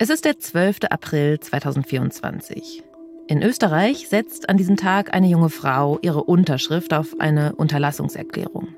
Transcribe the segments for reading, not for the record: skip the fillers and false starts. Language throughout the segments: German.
Es ist der 12. April 2024. In Österreich setzt an diesem Tag eine junge Frau ihre Unterschrift auf eine Unterlassungserklärung.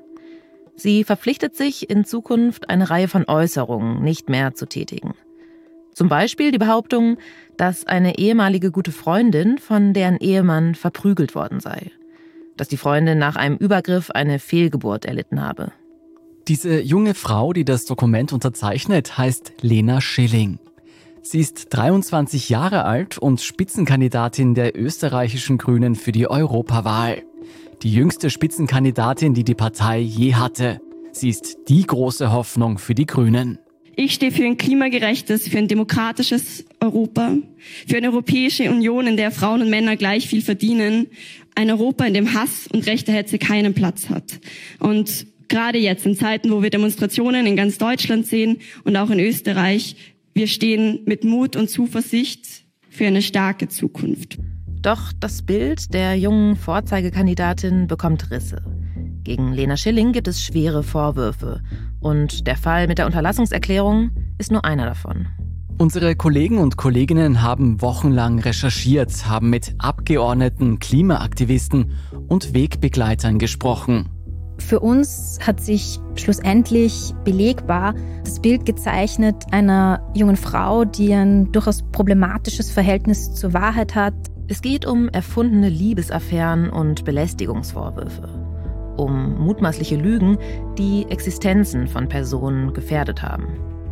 Sie verpflichtet sich, in Zukunft eine Reihe von Äußerungen nicht mehr zu tätigen. Zum Beispiel die Behauptung, dass eine ehemalige gute Freundin von deren Ehemann verprügelt worden sei. Dass die Freundin nach einem Übergriff eine Fehlgeburt erlitten habe. Diese junge Frau, die das Dokument unterzeichnet, heißt Lena Schilling. Sie ist 23 Jahre alt und Spitzenkandidatin der österreichischen Grünen für die Europawahl. Die jüngste Spitzenkandidatin, die die Partei je hatte. Sie ist die große Hoffnung für die Grünen. Ich stehe für ein klimagerechtes, für ein demokratisches Europa, für eine Europäische Union, in der Frauen und Männer gleich viel verdienen, ein Europa, in dem Hass und rechte Hetze keinen Platz hat. Und gerade jetzt, in Zeiten, wo wir Demonstrationen in ganz Deutschland sehen und auch in Österreich, wir stehen mit Mut und Zuversicht für eine starke Zukunft. Doch das Bild der jungen Vorzeigekandidatin bekommt Risse. Gegen Lena Schilling gibt es schwere Vorwürfe. Und der Fall mit der Unterlassungserklärung ist nur einer davon. Unsere Kollegen und Kolleginnen haben wochenlang recherchiert, haben mit Abgeordneten, Klimaaktivisten und Wegbegleitern gesprochen. Für uns hat sich schlussendlich belegbar das Bild gezeichnet einer jungen Frau, die ein durchaus problematisches Verhältnis zur Wahrheit hat. Es geht um erfundene Liebesaffären und Belästigungsvorwürfe. Um mutmaßliche Lügen, die Existenzen von Personen gefährdet haben.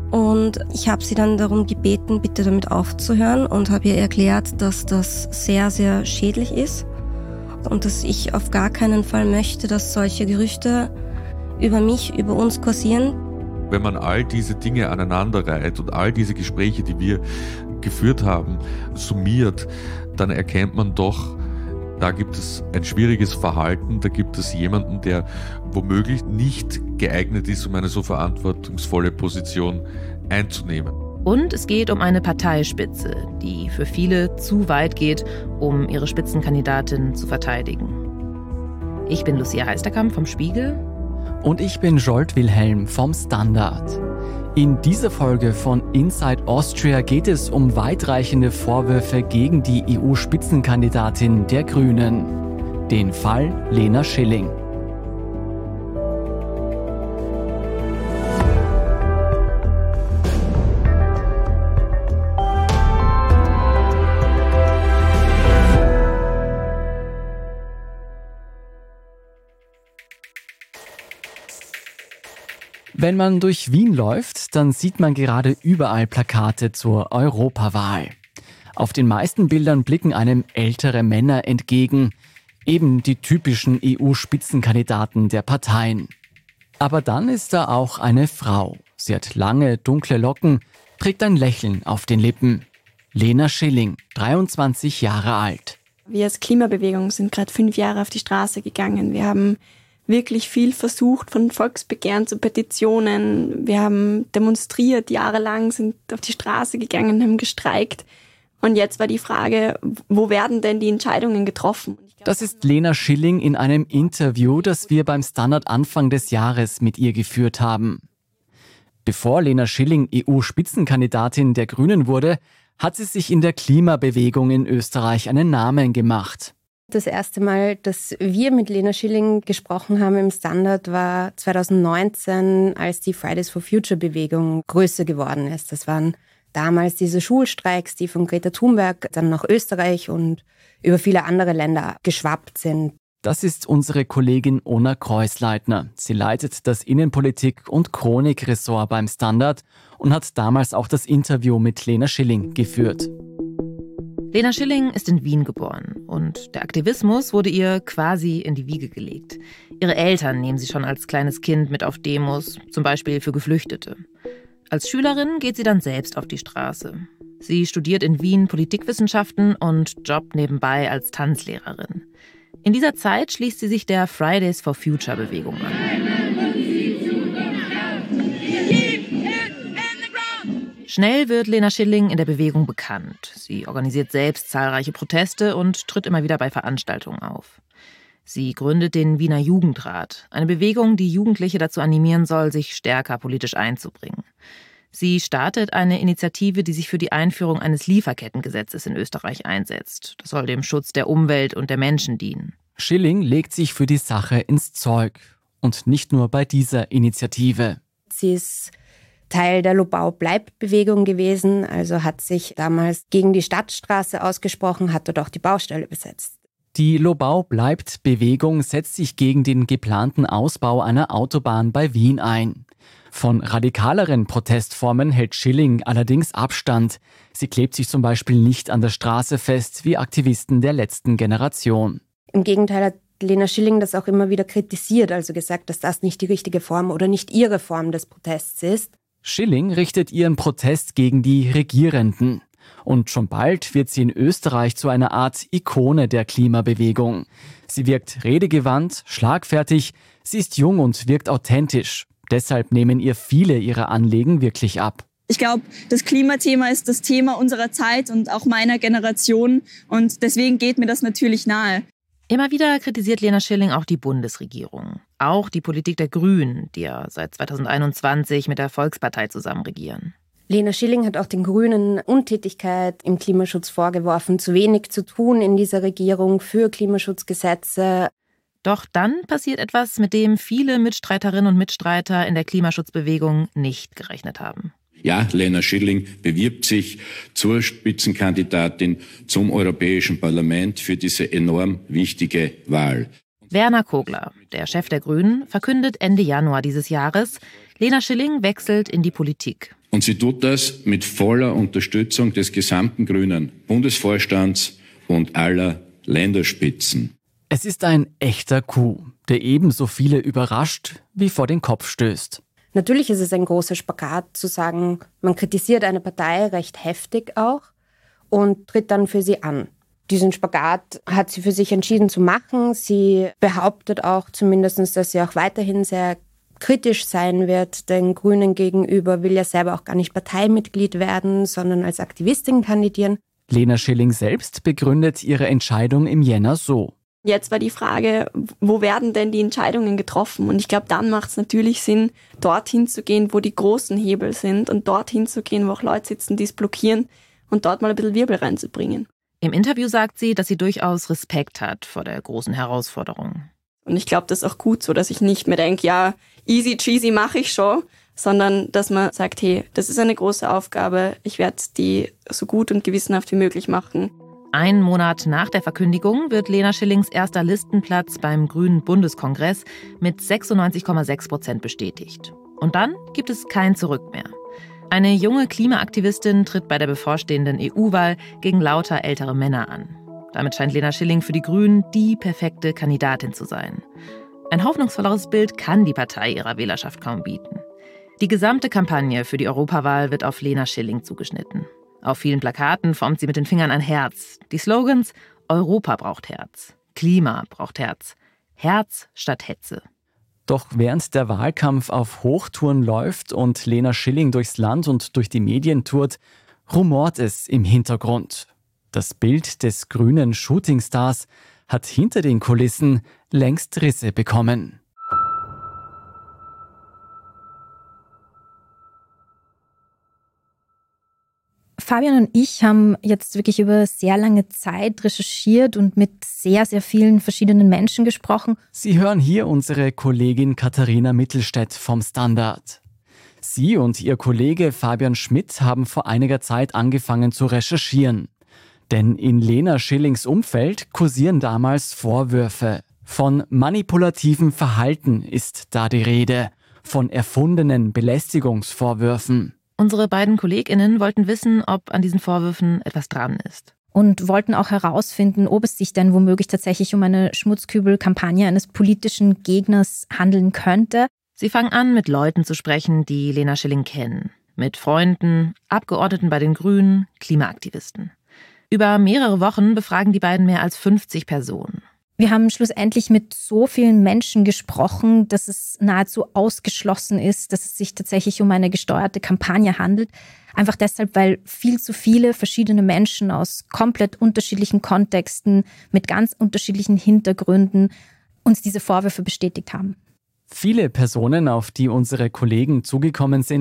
Und ich habe sie dann darum gebeten, bitte damit aufzuhören und habe ihr erklärt, dass das sehr, sehr schädlich ist und dass ich auf gar keinen Fall möchte, dass solche Gerüchte über mich, über uns kursieren. Wenn man all diese Dinge aneinanderreiht und all diese Gespräche, die wir geführt haben, summiert, dann erkennt man doch, da gibt es ein schwieriges Verhalten, da gibt es jemanden, der womöglich nicht geeignet ist, um eine so verantwortungsvolle Position einzunehmen. Und es geht um eine Parteispitze, die für viele zu weit geht, um ihre Spitzenkandidatin zu verteidigen. Ich bin Lucia Heisterkamp vom Spiegel. Und ich bin Jolt Wilhelm vom Standard. In dieser Folge von Inside Austria geht es um weitreichende Vorwürfe gegen die EU-Spitzenkandidatin der Grünen, den Fall Lena Schilling. Wenn man durch Wien läuft, dann sieht man gerade überall Plakate zur Europawahl. Auf den meisten Bildern blicken einem ältere Männer entgegen, eben die typischen EU-Spitzenkandidaten der Parteien. Aber dann ist da auch eine Frau. Sie hat lange, dunkle Locken, trägt ein Lächeln auf den Lippen. Lena Schilling, 23 Jahre alt. Wir als Klimabewegung sind gerade 5 Jahre auf die Straße gegangen. Wir haben wirklich viel versucht, von Volksbegehren zu Petitionen. Wir haben demonstriert jahrelang, sind auf die Straße gegangen, haben gestreikt. Und jetzt war die Frage, wo werden denn die Entscheidungen getroffen? Das ist Lena Schilling in einem Interview, das wir beim Standard Anfang des Jahres mit ihr geführt haben. Bevor Lena Schilling EU-Spitzenkandidatin der Grünen wurde, hat sie sich in der Klimabewegung in Österreich einen Namen gemacht. Das erste Mal, dass wir mit Lena Schilling gesprochen haben im Standard, war 2019, als die Fridays for Future Bewegung größer geworden ist. Das waren damals diese Schulstreiks, die von Greta Thunberg dann nach Österreich und über viele andere Länder geschwappt sind. Das ist unsere Kollegin Ona Kreuzleitner. Sie leitet das Innenpolitik- und Chronik-Ressort beim Standard und hat damals auch das Interview mit Lena Schilling geführt. Lena Schilling ist in Wien geboren und der Aktivismus wurde ihr quasi in die Wiege gelegt. Ihre Eltern nehmen sie schon als kleines Kind mit auf Demos, zum Beispiel für Geflüchtete. Als Schülerin geht sie dann selbst auf die Straße. Sie studiert in Wien Politikwissenschaften und jobbt nebenbei als Tanzlehrerin. In dieser Zeit schließt sie sich der Fridays for Future Bewegung an. Schnell wird Lena Schilling in der Bewegung bekannt. Sie organisiert selbst zahlreiche Proteste und tritt immer wieder bei Veranstaltungen auf. Sie gründet den Wiener Jugendrat, eine Bewegung, die Jugendliche dazu animieren soll, sich stärker politisch einzubringen. Sie startet eine Initiative, die sich für die Einführung eines Lieferkettengesetzes in Österreich einsetzt. Das soll dem Schutz der Umwelt und der Menschen dienen. Schilling legt sich für die Sache ins Zeug. Und nicht nur bei dieser Initiative. Sie ist Teil der Lobau-Bleib-Bewegung gewesen, also hat sich damals gegen die Stadtstraße ausgesprochen, hat dort auch die Baustelle besetzt. Die Lobau-Bleibt-Bewegung setzt sich gegen den geplanten Ausbau einer Autobahn bei Wien ein. Von radikaleren Protestformen hält Schilling allerdings Abstand. Sie klebt sich zum Beispiel nicht an der Straße fest wie Aktivisten der letzten Generation. Im Gegenteil hat Lena Schilling das auch immer wieder kritisiert, also gesagt, dass das nicht die richtige Form oder nicht ihre Form des Protests ist. Schilling richtet ihren Protest gegen die Regierenden. Und schon bald wird sie in Österreich zu einer Art Ikone der Klimabewegung. Sie wirkt redegewandt, schlagfertig, sie ist jung und wirkt authentisch. Deshalb nehmen ihr viele ihrer Anliegen wirklich ab. Ich glaube, das Klimathema ist das Thema unserer Zeit und auch meiner Generation. Und deswegen geht mir das natürlich nahe. Immer wieder kritisiert Lena Schilling auch die Bundesregierung. Auch die Politik der Grünen, die ja seit 2021 mit der Volkspartei zusammen regieren. Lena Schilling hat auch den Grünen Untätigkeit im Klimaschutz vorgeworfen, zu wenig zu tun in dieser Regierung für Klimaschutzgesetze. Doch dann passiert etwas, mit dem viele Mitstreiterinnen und Mitstreiter in der Klimaschutzbewegung nicht gerechnet haben. Ja, Lena Schilling bewirbt sich zur Spitzenkandidatin zum Europäischen Parlament für diese enorm wichtige Wahl. Werner Kogler, der Chef der Grünen, verkündet Ende Januar dieses Jahres, Lena Schilling wechselt in die Politik. Und sie tut das mit voller Unterstützung des gesamten Grünen Bundesvorstands und aller Länderspitzen. Es ist ein echter Coup, der ebenso viele überrascht wie vor den Kopf stößt. Natürlich ist es ein großer Spagat zu sagen, man kritisiert eine Partei recht heftig auch und tritt dann für sie an. Diesen Spagat hat sie für sich entschieden zu machen. Sie behauptet auch zumindest, dass sie auch weiterhin sehr kritisch sein wird den Grünen gegenüber, will ja selber auch gar nicht Parteimitglied werden, sondern als Aktivistin kandidieren. Lena Schilling selbst begründet ihre Entscheidung im Jänner so. Jetzt war die Frage, wo werden denn die Entscheidungen getroffen? Und ich glaube, dann macht es natürlich Sinn, dorthin zu gehen, wo die großen Hebel sind und dorthin zu gehen, wo auch Leute sitzen, die es blockieren und dort mal ein bisschen Wirbel reinzubringen. Im Interview sagt sie, dass sie durchaus Respekt hat vor der großen Herausforderung. Und ich glaube, das ist auch gut so, dass ich nicht mehr denke, ja, easy cheesy mache ich schon, sondern dass man sagt, hey, das ist eine große Aufgabe, ich werde die so gut und gewissenhaft wie möglich machen. Einen Monat nach der Verkündigung wird Lena Schillings erster Listenplatz beim Grünen Bundeskongress mit 96,6% bestätigt. Und dann gibt es kein Zurück mehr. Eine junge Klimaaktivistin tritt bei der bevorstehenden EU-Wahl gegen lauter ältere Männer an. Damit scheint Lena Schilling für die Grünen die perfekte Kandidatin zu sein. Ein hoffnungsvolleres Bild kann die Partei ihrer Wählerschaft kaum bieten. Die gesamte Kampagne für die Europawahl wird auf Lena Schilling zugeschnitten. Auf vielen Plakaten formt sie mit den Fingern ein Herz. Die Slogans: Europa braucht Herz, Klima braucht Herz, Herz statt Hetze. Doch während der Wahlkampf auf Hochtouren läuft und Lena Schilling durchs Land und durch die Medien tourt, rumort es im Hintergrund. Das Bild des grünen Shootingstars hat hinter den Kulissen längst Risse bekommen. Fabian und ich haben jetzt wirklich über sehr lange Zeit recherchiert und mit sehr, sehr vielen verschiedenen Menschen gesprochen. Sie hören hier unsere Kollegin Katharina Mittelstädt vom Standard. Sie und ihr Kollege Fabian Schmidt haben vor einiger Zeit angefangen zu recherchieren. Denn in Lena Schillings Umfeld kursieren damals Vorwürfe. Von manipulativem Verhalten ist da die Rede, von erfundenen Belästigungsvorwürfen. Unsere beiden KollegInnen wollten wissen, ob an diesen Vorwürfen etwas dran ist. Und wollten auch herausfinden, ob es sich denn womöglich tatsächlich um eine Schmutzkübelkampagne eines politischen Gegners handeln könnte. Sie fangen an, mit Leuten zu sprechen, die Lena Schilling kennen. Mit Freunden, Abgeordneten bei den Grünen, Klimaaktivisten. Über mehrere Wochen befragen die beiden mehr als 50 Personen. Wir haben schlussendlich mit so vielen Menschen gesprochen, dass es nahezu ausgeschlossen ist, dass es sich tatsächlich um eine gesteuerte Kampagne handelt. Einfach deshalb, weil viel zu viele verschiedene Menschen aus komplett unterschiedlichen Kontexten mit ganz unterschiedlichen Hintergründen uns diese Vorwürfe bestätigt haben. Viele Personen, auf die unsere Kollegen zugekommen sind,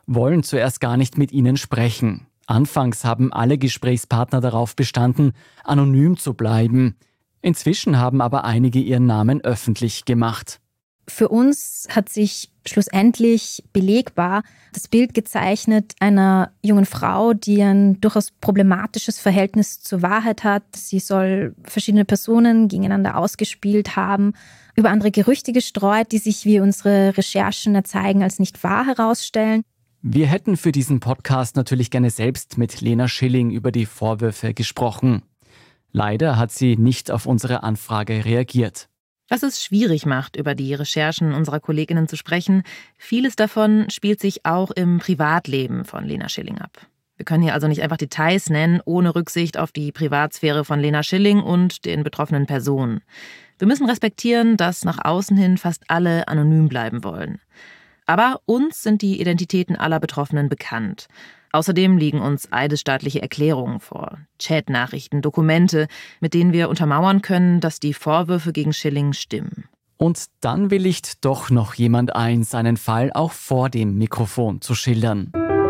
wollen zuerst gar nicht mit ihnen sprechen. Anfangs haben alle Gesprächspartner darauf bestanden, anonym zu bleiben. Inzwischen haben aber einige ihren Namen öffentlich gemacht. Für uns hat sich schlussendlich belegbar das Bild gezeichnet einer jungen Frau, die ein durchaus problematisches Verhältnis zur Wahrheit hat. Sie soll verschiedene Personen gegeneinander ausgespielt haben, über andere Gerüchte gestreut, die sich, wie unsere Recherchen erzeigen, als nicht wahr herausstellen. Wir hätten für diesen Podcast natürlich gerne selbst mit Lena Schilling über die Vorwürfe gesprochen. Leider hat sie nicht auf unsere Anfrage reagiert. Was es schwierig macht, über die Recherchen unserer Kolleginnen zu sprechen, vieles davon spielt sich auch im Privatleben von Lena Schilling ab. Wir können hier also nicht einfach Details nennen, ohne Rücksicht auf die Privatsphäre von Lena Schilling und den betroffenen Personen. Wir müssen respektieren, dass nach außen hin fast alle anonym bleiben wollen. Aber uns sind die Identitäten aller Betroffenen bekannt. Außerdem liegen uns eidesstaatliche Erklärungen vor, Chatnachrichten, Dokumente, mit denen wir untermauern können, dass die Vorwürfe gegen Schilling stimmen. Und dann willigt doch noch jemand ein, seinen Fall auch vor dem Mikrofon zu schildern.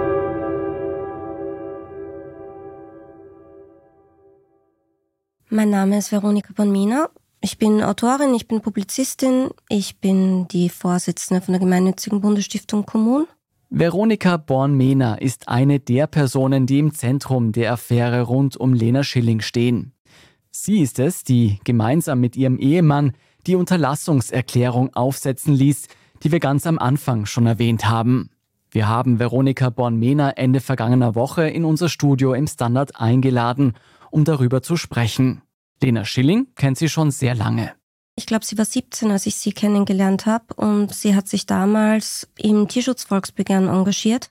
Mein Name ist Veronika Bornmena. Ich bin Autorin, ich bin Publizistin, ich bin die Vorsitzende von der gemeinnützigen Bundesstiftung Kommun. Veronika Bornmena ist eine der Personen, die im Zentrum der Affäre rund um Lena Schilling stehen. Sie ist es, die gemeinsam mit ihrem Ehemann die Unterlassungserklärung aufsetzen ließ, die wir ganz am Anfang schon erwähnt haben. Wir haben Veronika Bornmena Ende vergangener Woche in unser Studio im Standard eingeladen, um darüber zu sprechen. Lena Schilling kennt sie schon sehr lange. Ich glaube, sie war 17, als ich sie kennengelernt habe, und sie hat sich damals im Tierschutzvolksbegehren engagiert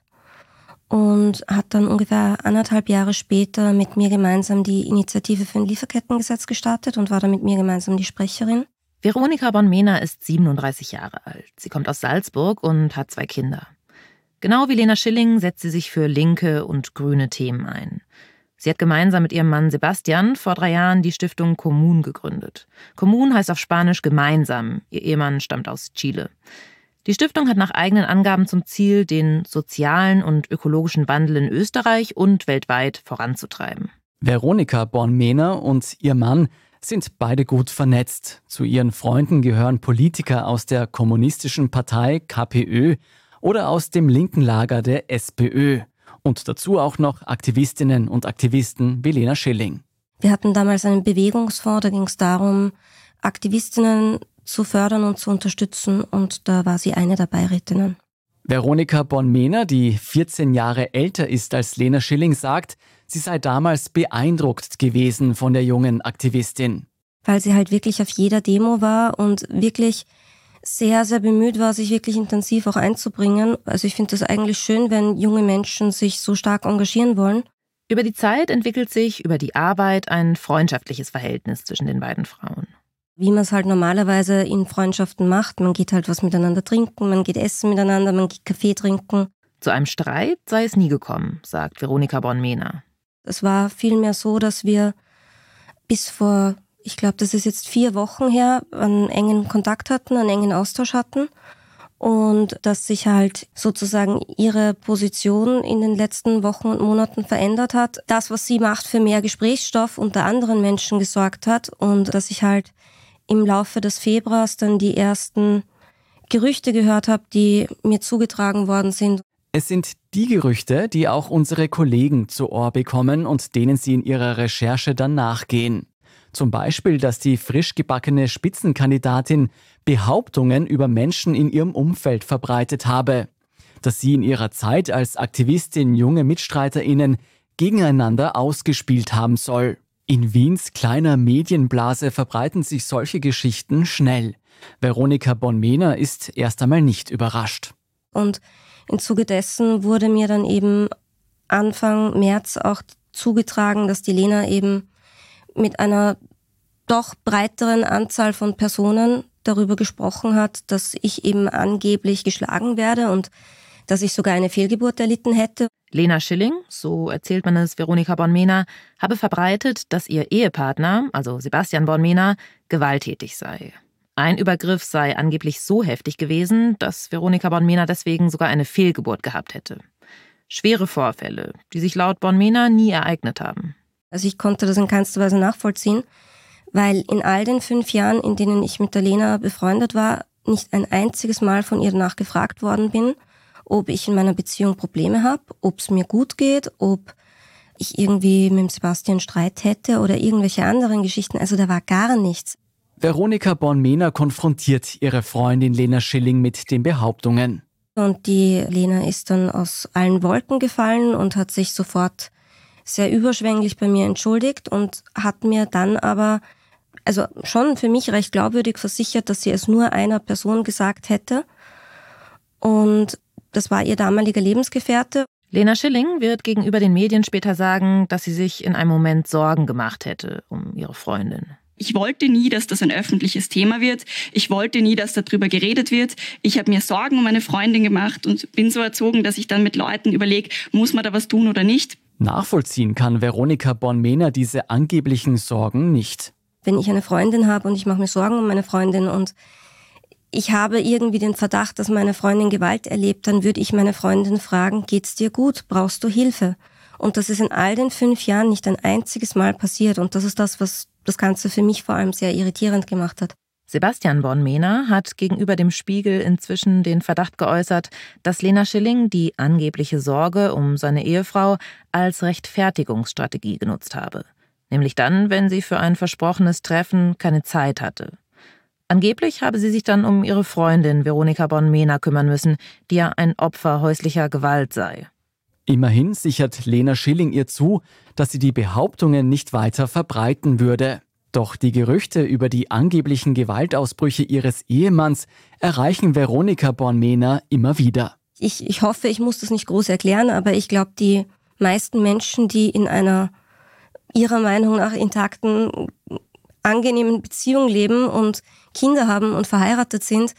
und hat dann ungefähr 1,5 Jahre später mit mir gemeinsam die Initiative für ein Lieferkettengesetz gestartet und war dann mit mir gemeinsam die Sprecherin. Veronika Bornmena ist 37 Jahre alt. Sie kommt aus Salzburg und hat 2 Kinder. Genau wie Lena Schilling setzt sie sich für linke und grüne Themen ein. Sie hat gemeinsam mit ihrem Mann Sebastian vor 3 Jahren die Stiftung Kommun gegründet. Kommun heißt auf Spanisch gemeinsam. Ihr Ehemann stammt aus Chile. Die Stiftung hat nach eigenen Angaben zum Ziel, den sozialen und ökologischen Wandel in Österreich und weltweit voranzutreiben. Veronika Bornmena und ihr Mann sind beide gut vernetzt. Zu ihren Freunden gehören Politiker aus der kommunistischen Partei KPÖ oder aus dem linken Lager der SPÖ. Und dazu auch noch Aktivistinnen und Aktivisten wie Lena Schilling. Wir hatten damals einen Bewegungsfonds, da ging es darum, Aktivistinnen zu fördern und zu unterstützen, und da war sie eine der Beirätinnen. Veronika Bornmena, die 14 Jahre älter ist als Lena Schilling, sagt, sie sei damals beeindruckt gewesen von der jungen Aktivistin. Weil sie halt wirklich auf jeder Demo war und wirklich sehr, sehr bemüht war, sich wirklich intensiv auch einzubringen. Also ich finde das eigentlich schön, wenn junge Menschen sich so stark engagieren wollen. Über die Zeit entwickelt sich über die Arbeit ein freundschaftliches Verhältnis zwischen den beiden Frauen. Wie man es halt normalerweise in Freundschaften macht. Man geht halt was miteinander trinken, man geht essen miteinander, man geht Kaffee trinken. Zu einem Streit sei es nie gekommen, sagt Veronika Bornmena. Es war vielmehr so, dass wir bis vor, ich glaube, das ist jetzt 4 Wochen her, einen engen Kontakt hatten, einen engen Austausch hatten, und dass sich halt sozusagen ihre Position in den letzten Wochen und Monaten verändert hat. Das, was sie macht, für mehr Gesprächsstoff unter anderen Menschen gesorgt hat, und dass ich halt im Laufe des Februars dann die ersten Gerüchte gehört habe, die mir zugetragen worden sind. Es sind die Gerüchte, die auch unsere Kollegen zu Ohr bekommen und denen sie in ihrer Recherche dann nachgehen. Zum Beispiel, dass die frisch gebackene Spitzenkandidatin Behauptungen über Menschen in ihrem Umfeld verbreitet habe. Dass sie in ihrer Zeit als Aktivistin junge MitstreiterInnen gegeneinander ausgespielt haben soll. In Wiens kleiner Medienblase verbreiten sich solche Geschichten schnell. Veronika Bornmena ist erst einmal nicht überrascht. Und im Zuge dessen wurde mir dann eben Anfang März auch zugetragen, dass die Lena eben mit einer doch breiteren Anzahl von Personen darüber gesprochen hat, dass ich eben angeblich geschlagen werde und dass ich sogar eine Fehlgeburt erlitten hätte. Lena Schilling, so erzählt man es Veronika Bornmena, habe verbreitet, dass ihr Ehepartner, also Sebastian Bornmena, gewalttätig sei. Ein Übergriff sei angeblich so heftig gewesen, dass Veronika Bornmena deswegen sogar eine Fehlgeburt gehabt hätte. Schwere Vorfälle, die sich laut Bonmena nie ereignet haben. Also ich konnte das in keinster Weise nachvollziehen, weil in all den 5 Jahren, in denen ich mit der Lena befreundet war, nicht ein einziges Mal von ihr danach gefragt worden bin, ob ich in meiner Beziehung Probleme habe, ob es mir gut geht, ob ich irgendwie mit dem Sebastian Streit hätte oder irgendwelche anderen Geschichten. Also da war gar nichts. Veronika Bonmena konfrontiert ihre Freundin Lena Schilling mit den Behauptungen. Und die Lena ist dann aus allen Wolken gefallen und hat sich sofort sehr überschwänglich bei mir entschuldigt und hat mir dann aber, also schon für mich recht glaubwürdig versichert, dass sie es nur einer Person gesagt hätte. Und das war ihr damaliger Lebensgefährte. Lena Schilling wird gegenüber den Medien später sagen, dass sie sich in einem Moment Sorgen gemacht hätte um ihre Freundin. Ich wollte nie, dass das ein öffentliches Thema wird. Ich wollte nie, dass darüber geredet wird. Ich habe mir Sorgen um meine Freundin gemacht und bin so erzogen, dass ich dann mit Leuten überlege, muss man da was tun oder nicht. Nachvollziehen kann Veronika Bonmena diese angeblichen Sorgen nicht. Wenn ich eine Freundin habe und ich mache mir Sorgen um meine Freundin und ich habe irgendwie den Verdacht, dass meine Freundin Gewalt erlebt, dann würde ich meine Freundin fragen, geht's dir gut? Brauchst du Hilfe? Und das ist in all den 5 Jahren nicht ein einziges Mal passiert. Und das ist das, was das Ganze für mich vor allem sehr irritierend gemacht hat. Sebastian Bonmena hat gegenüber dem Spiegel inzwischen den Verdacht geäußert, dass Lena Schilling die angebliche Sorge um seine Ehefrau als Rechtfertigungsstrategie genutzt habe. Nämlich dann, wenn sie für ein versprochenes Treffen keine Zeit hatte. Angeblich habe sie sich dann um ihre Freundin Veronika Bonmena kümmern müssen, die ja ein Opfer häuslicher Gewalt sei. Immerhin sichert Lena Schilling ihr zu, dass sie die Behauptungen nicht weiter verbreiten würde. Doch die Gerüchte über die angeblichen Gewaltausbrüche ihres Ehemanns erreichen Veronika Bonmena immer wieder. Ich hoffe, ich muss das nicht groß erklären, aber ich glaube, die meisten Menschen, die in einer ihrer Meinung nach intakten, angenehmen Beziehung leben und Kinder haben und verheiratet sind,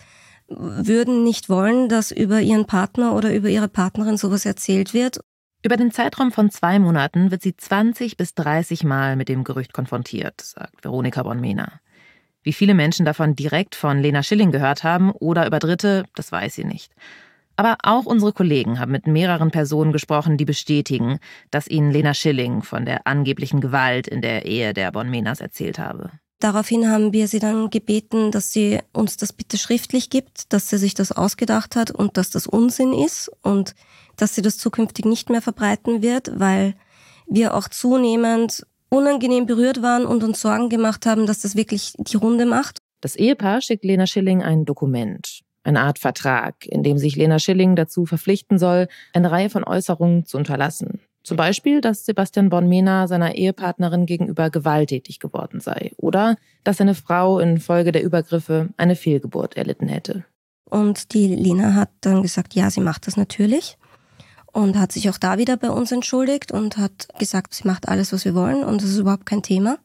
würden nicht wollen, dass über ihren Partner oder über ihre Partnerin sowas erzählt wird. Über den Zeitraum von 2 Monaten wird sie 20 bis 30 Mal mit dem Gerücht konfrontiert, sagt Veronika Bonmena. Wie viele Menschen davon direkt von Lena Schilling gehört haben oder über Dritte, das weiß sie nicht. Aber auch unsere Kollegen haben mit mehreren Personen gesprochen, die bestätigen, dass ihnen Lena Schilling von der angeblichen Gewalt in der Ehe der Bonmenas erzählt habe. Daraufhin haben wir sie dann gebeten, dass sie uns das bitte schriftlich gibt, dass sie sich das ausgedacht hat und dass das Unsinn ist und dass sie das zukünftig nicht mehr verbreiten wird, weil wir auch zunehmend unangenehm berührt waren und uns Sorgen gemacht haben, dass das wirklich die Runde macht. Das Ehepaar schickt Lena Schilling ein Dokument, eine Art Vertrag, in dem sich Lena Schilling dazu verpflichten soll, eine Reihe von Äußerungen zu unterlassen. Zum Beispiel, dass Sebastian Bonmena seiner Ehepartnerin gegenüber gewalttätig geworden sei oder dass seine Frau infolge der Übergriffe eine Fehlgeburt erlitten hätte. Und die Lena hat dann gesagt, ja, sie macht das natürlich und hat sich auch da wieder bei uns entschuldigt und hat gesagt, sie macht alles, was wir wollen und das ist überhaupt kein Thema.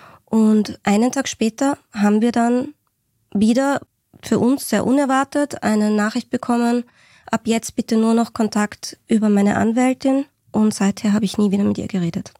Und einen Tag später haben wir dann wieder für uns sehr unerwartet eine Nachricht bekommen, ab jetzt bitte nur noch Kontakt über meine Anwältin. Und seither habe ich nie wieder mit ihr geredet.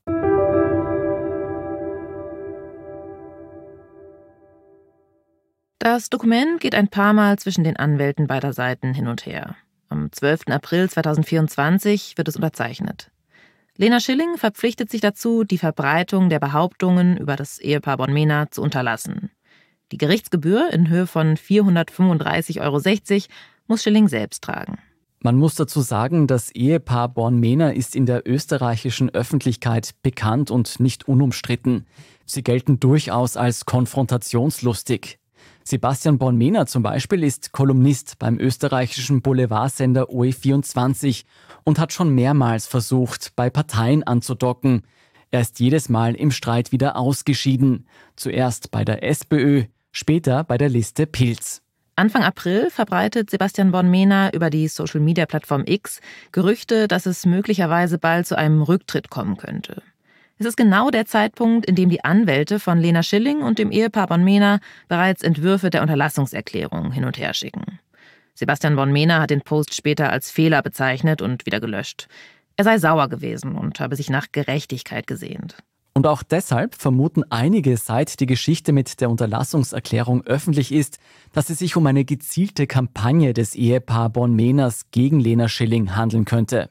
Das Dokument geht ein paar Mal zwischen den Anwälten beider Seiten hin und her. Am 12. April 2024 wird es unterzeichnet. Lena Schilling verpflichtet sich dazu, die Verbreitung der Behauptungen über das Ehepaar Bonmena zu unterlassen. Die Gerichtsgebühr in Höhe von 435,60 € muss Schilling selbst tragen. Man muss dazu sagen, das Ehepaar Bonmena ist in der österreichischen Öffentlichkeit bekannt und nicht unumstritten. Sie gelten durchaus als konfrontationslustig. Sebastian Bonmena zum Beispiel ist Kolumnist beim österreichischen Boulevardsender OE24 und hat schon mehrmals versucht, bei Parteien anzudocken. Er ist jedes Mal im Streit wieder ausgeschieden. Zuerst bei der SPÖ, später bei der Liste Pilz. Anfang April verbreitet Sebastian Bonmena über die Social-Media-Plattform X Gerüchte, dass es möglicherweise bald zu einem Rücktritt kommen könnte. Es ist genau der Zeitpunkt, in dem die Anwälte von Lena Schilling und dem Ehepaar Bonmena bereits Entwürfe der Unterlassungserklärung hin und her schicken. Sebastian Bonmena hat den Post später als Fehler bezeichnet und wieder gelöscht. Er sei sauer gewesen und habe sich nach Gerechtigkeit gesehnt. Und auch deshalb vermuten einige, seit die Geschichte mit der Unterlassungserklärung öffentlich ist, dass es sich um eine gezielte Kampagne des Ehepaar Bonmenas gegen Lena Schilling handeln könnte.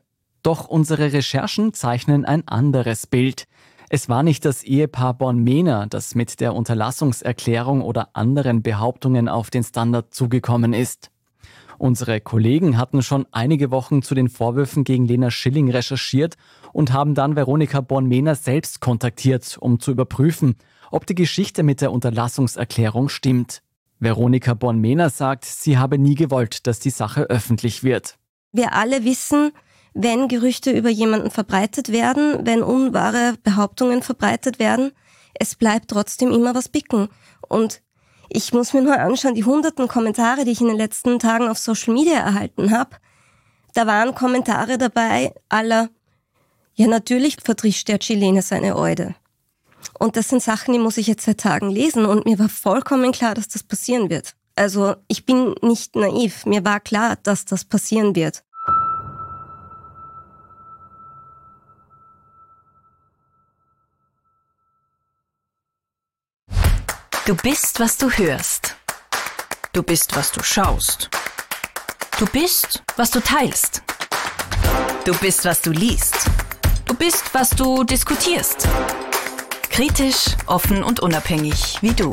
Doch unsere Recherchen zeichnen ein anderes Bild. Es war nicht das Ehepaar Born-Mehner, das mit der Unterlassungserklärung oder anderen Behauptungen auf den Standard zugekommen ist. Unsere Kollegen hatten schon einige Wochen zu den Vorwürfen gegen Lena Schilling recherchiert und haben dann Veronika Born-Mehner selbst kontaktiert, um zu überprüfen, ob die Geschichte mit der Unterlassungserklärung stimmt. Veronika Born-Mehner sagt, sie habe nie gewollt, dass die Sache öffentlich wird. Wir alle wissen, wenn Gerüchte über jemanden verbreitet werden, wenn unwahre Behauptungen verbreitet werden, es bleibt trotzdem immer was bicken. Und ich muss mir nur anschauen, die hunderten Kommentare, die ich in den letzten Tagen auf Social Media erhalten habe. Da waren Kommentare dabei aller, ja natürlich vertrischt der Chilene seine Eude. Und das sind Sachen, die muss ich jetzt seit Tagen lesen und mir war vollkommen klar, dass das passieren wird. Also ich bin nicht naiv, mir war klar, dass das passieren wird. Du bist, was du hörst. Du bist, was du schaust. Du bist, was du teilst. Du bist, was du liest. Du bist, was du diskutierst. Kritisch, offen und unabhängig wie du.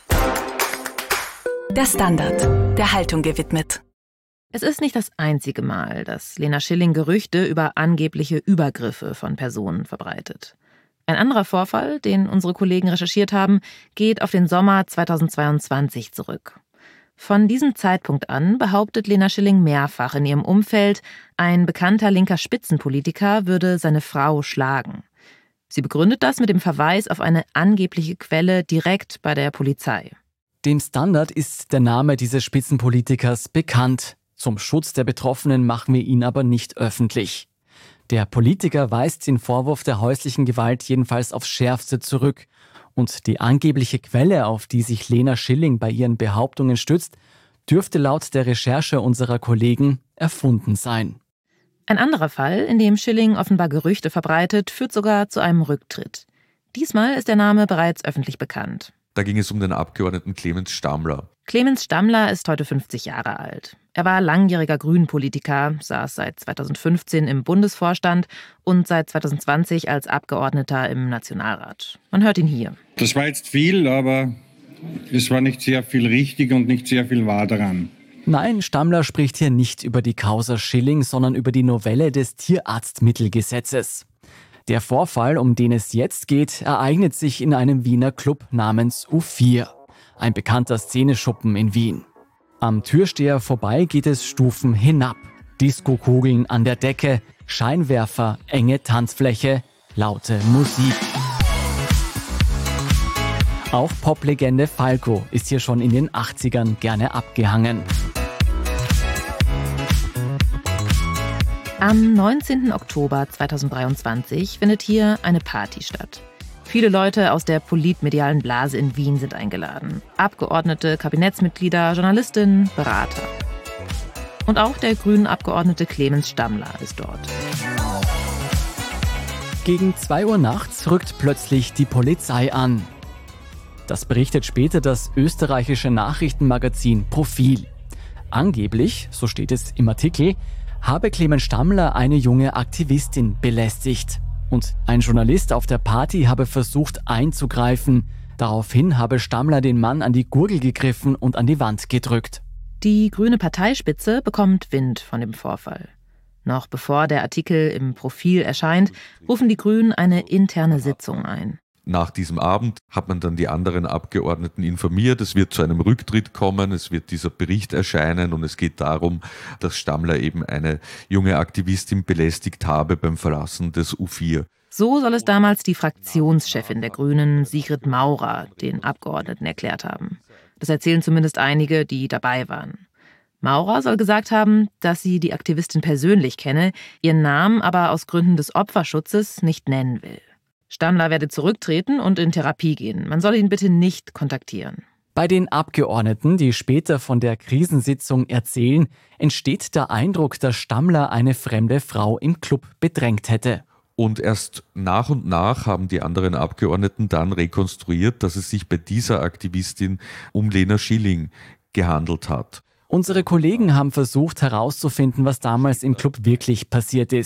Der Standard, der Haltung gewidmet. Es ist nicht das einzige Mal, dass Lena Schilling Gerüchte über angebliche Übergriffe von Personen verbreitet. Ein anderer Vorfall, den unsere Kollegen recherchiert haben, geht auf den Sommer 2022 zurück. Von diesem Zeitpunkt an behauptet Lena Schilling mehrfach in ihrem Umfeld, ein bekannter linker Spitzenpolitiker würde seine Frau schlagen. Sie begründet das mit dem Verweis auf eine angebliche Quelle direkt bei der Polizei. Dem Standard ist der Name dieses Spitzenpolitikers bekannt. Zum Schutz der Betroffenen machen wir ihn aber nicht öffentlich. Der Politiker weist den Vorwurf der häuslichen Gewalt jedenfalls aufs Schärfste zurück. Und die angebliche Quelle, auf die sich Lena Schilling bei ihren Behauptungen stützt, dürfte laut der Recherche unserer Kollegen erfunden sein. Ein anderer Fall, in dem Schilling offenbar Gerüchte verbreitet, führt sogar zu einem Rücktritt. Diesmal ist der Name bereits öffentlich bekannt. Da ging es um den Abgeordneten Clemens Stammler. Clemens Stammler ist heute 50 Jahre alt. Er war langjähriger Grünen-Politiker, saß seit 2015 im Bundesvorstand und seit 2020 als Abgeordneter im Nationalrat. Man hört ihn hier. Das war jetzt viel, aber es war nicht sehr viel richtig und nicht sehr viel wahr daran. Nein, Stammler spricht hier nicht über die Causa Schilling, sondern über die Novelle des Tierarztmittelgesetzes. Der Vorfall, um den es jetzt geht, ereignet sich in einem Wiener Club namens U4, ein bekannter Szeneschuppen in Wien. Am Türsteher vorbei geht es Stufen hinab. Diskokugeln an der Decke, Scheinwerfer, enge Tanzfläche, laute Musik. Auch Poplegende Falco ist hier schon in den 80ern gerne abgehangen. Am 19. Oktober 2023 findet hier eine Party statt. Viele Leute aus der politmedialen Blase in Wien sind eingeladen. Abgeordnete, Kabinettsmitglieder, Journalistinnen, Berater. Und auch der Grünen-Abgeordnete Clemens Stammler ist dort. Gegen 2 Uhr nachts rückt plötzlich die Polizei an. Das berichtet später das österreichische Nachrichtenmagazin Profil. Angeblich, so steht es im Artikel, habe Clemens Stammler eine junge Aktivistin belästigt. Und ein Journalist auf der Party habe versucht einzugreifen. Daraufhin habe Stammler den Mann an die Gurgel gegriffen und an die Wand gedrückt. Die grüne Parteispitze bekommt Wind von dem Vorfall. Noch bevor der Artikel im Profil erscheint, rufen die Grünen eine interne Sitzung ein. Nach diesem Abend hat man dann die anderen Abgeordneten informiert, es wird zu einem Rücktritt kommen, es wird dieser Bericht erscheinen und es geht darum, dass Stammler eben eine junge Aktivistin belästigt habe beim Verlassen des U4. So soll es damals die Fraktionschefin der Grünen, Sigrid Maurer, den Abgeordneten erklärt haben. Das erzählen zumindest einige, die dabei waren. Maurer soll gesagt haben, dass sie die Aktivistin persönlich kenne, ihren Namen aber aus Gründen des Opferschutzes nicht nennen will. Stammler werde zurücktreten und in Therapie gehen. Man solle ihn bitte nicht kontaktieren. Bei den Abgeordneten, die später von der Krisensitzung erzählen, entsteht der Eindruck, dass Stammler eine fremde Frau im Club bedrängt hätte. Und erst nach und nach haben die anderen Abgeordneten dann rekonstruiert, dass es sich bei dieser Aktivistin um Lena Schilling gehandelt hat. Unsere Kollegen haben versucht herauszufinden, was damals im Club wirklich passiert ist.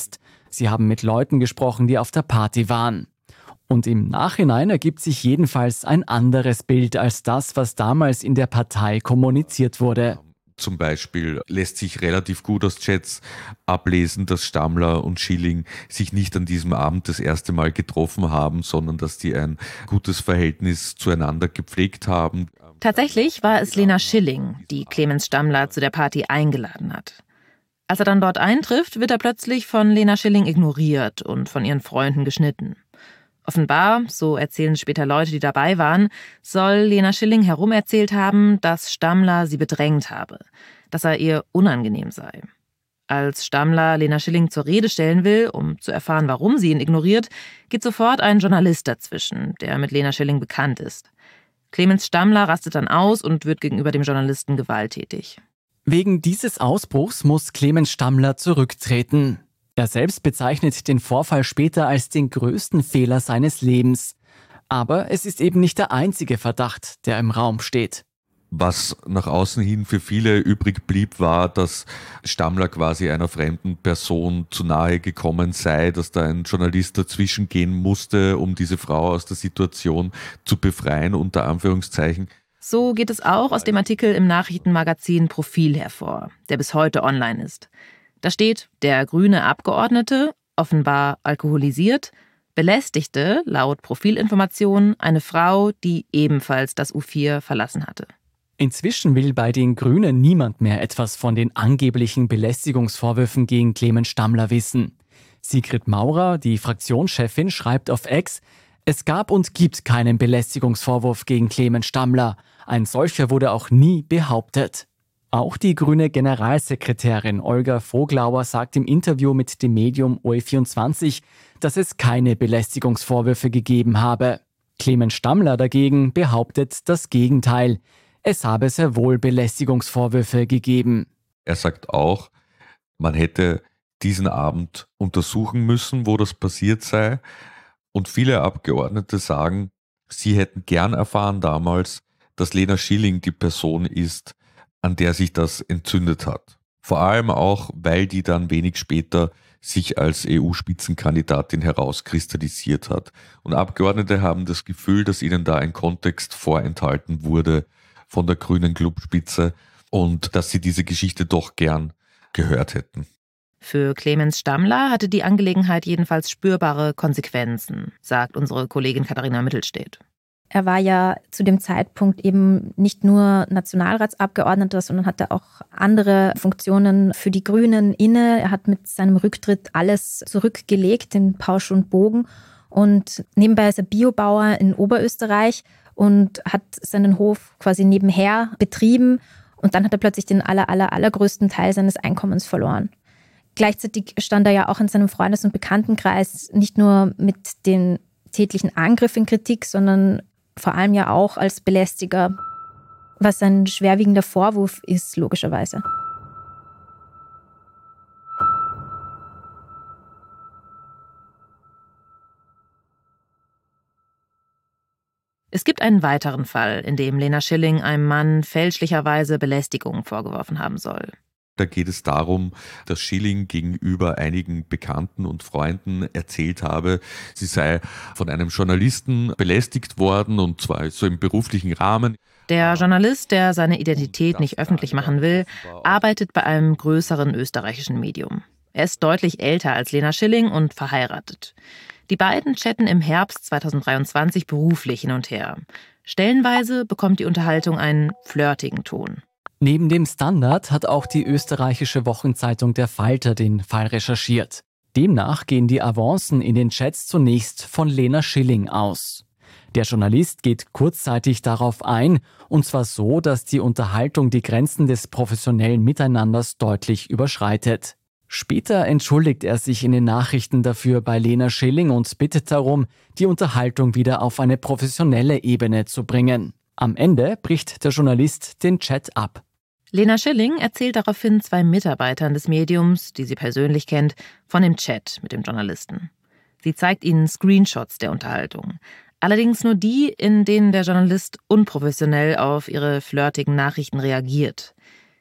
Sie haben mit Leuten gesprochen, die auf der Party waren. Und im Nachhinein ergibt sich jedenfalls ein anderes Bild als das, was damals in der Partei kommuniziert wurde. Zum Beispiel lässt sich relativ gut aus Chats ablesen, dass Stammler und Schilling sich nicht an diesem Abend das erste Mal getroffen haben, sondern dass die ein gutes Verhältnis zueinander gepflegt haben. Tatsächlich war es Lena Schilling, die Clemens Stammler zu der Party eingeladen hat. Als er dann dort eintrifft, wird er plötzlich von Lena Schilling ignoriert und von ihren Freunden geschnitten. Offenbar, so erzählen später Leute, die dabei waren, soll Lena Schilling herumerzählt haben, dass Stammler sie bedrängt habe, dass er ihr unangenehm sei. Als Stammler Lena Schilling zur Rede stellen will, um zu erfahren, warum sie ihn ignoriert, geht sofort ein Journalist dazwischen, der mit Lena Schilling bekannt ist. Clemens Stammler rastet dann aus und wird gegenüber dem Journalisten gewalttätig. Wegen dieses Ausbruchs muss Clemens Stammler zurücktreten. Er selbst bezeichnet den Vorfall später als den größten Fehler seines Lebens. Aber es ist eben nicht der einzige Verdacht, der im Raum steht. Was nach außen hin für viele übrig blieb, war, dass Stammler quasi einer fremden Person zu nahe gekommen sei, dass da ein Journalist dazwischen gehen musste, um diese Frau aus der Situation zu befreien, unter Anführungszeichen. So geht es auch aus dem Artikel im Nachrichtenmagazin Profil hervor, der bis heute online ist. Da steht, der grüne Abgeordnete, offenbar alkoholisiert, belästigte, laut Profilinformationen, eine Frau, die ebenfalls das U4 verlassen hatte. Inzwischen will bei den Grünen niemand mehr etwas von den angeblichen Belästigungsvorwürfen gegen Clemens Stammler wissen. Sigrid Maurer, die Fraktionschefin, schreibt auf X, es gab und gibt keinen Belästigungsvorwurf gegen Clemens Stammler. Ein solcher wurde auch nie behauptet. Auch die grüne Generalsekretärin Olga Voglauer sagt im Interview mit dem Medium OE24, dass es keine Belästigungsvorwürfe gegeben habe. Clemens Stammler dagegen behauptet das Gegenteil. Es habe sehr wohl Belästigungsvorwürfe gegeben. Er sagt auch, man hätte diesen Abend untersuchen müssen, wo das passiert sei. Und viele Abgeordnete sagen, sie hätten gern erfahren damals, dass Lena Schilling die Person ist, an der sich das entzündet hat. Vor allem auch, weil die dann wenig später sich als EU-Spitzenkandidatin herauskristallisiert hat. Und Abgeordnete haben das Gefühl, dass ihnen da ein Kontext vorenthalten wurde von der grünen Clubspitze und dass sie diese Geschichte doch gern gehört hätten. Für Clemens Stammler hatte die Angelegenheit jedenfalls spürbare Konsequenzen, sagt unsere Kollegin Katharina Mittelstedt. Er war ja zu dem Zeitpunkt eben nicht nur Nationalratsabgeordneter, sondern hatte auch andere Funktionen für die Grünen inne. Er hat mit seinem Rücktritt alles zurückgelegt, den Pausch und Bogen. Und nebenbei ist er Biobauer in Oberösterreich und hat seinen Hof quasi nebenher betrieben. Und dann hat er plötzlich den allergrößten Teil seines Einkommens verloren. Gleichzeitig stand er ja auch in seinem Freundes- und Bekanntenkreis nicht nur mit den tätlichen Angriff in Kritik, sondern vor allem ja auch als Belästiger, was ein schwerwiegender Vorwurf ist, logischerweise. Es gibt einen weiteren Fall, in dem Lena Schilling einem Mann fälschlicherweise Belästigung vorgeworfen haben soll. Da geht es darum, dass Schilling gegenüber einigen Bekannten und Freunden erzählt habe, sie sei von einem Journalisten belästigt worden, und zwar so im beruflichen Rahmen. Der Journalist, der seine Identität nicht öffentlich machen will, arbeitet bei einem größeren österreichischen Medium. Er ist deutlich älter als Lena Schilling und verheiratet. Die beiden chatten im Herbst 2023 beruflich hin und her. Stellenweise bekommt die Unterhaltung einen flirtigen Ton. Neben dem Standard hat auch die österreichische Wochenzeitung Der Falter den Fall recherchiert. Demnach gehen die Avancen in den Chats zunächst von Lena Schilling aus. Der Journalist geht kurzzeitig darauf ein, und zwar so, dass die Unterhaltung die Grenzen des professionellen Miteinanders deutlich überschreitet. Später entschuldigt er sich in den Nachrichten dafür bei Lena Schilling und bittet darum, die Unterhaltung wieder auf eine professionelle Ebene zu bringen. Am Ende bricht der Journalist den Chat ab. Lena Schilling erzählt daraufhin 2 Mitarbeitern des Mediums, die sie persönlich kennt, von dem Chat mit dem Journalisten. Sie zeigt ihnen Screenshots der Unterhaltung. Allerdings nur die, in denen der Journalist unprofessionell auf ihre flirtigen Nachrichten reagiert.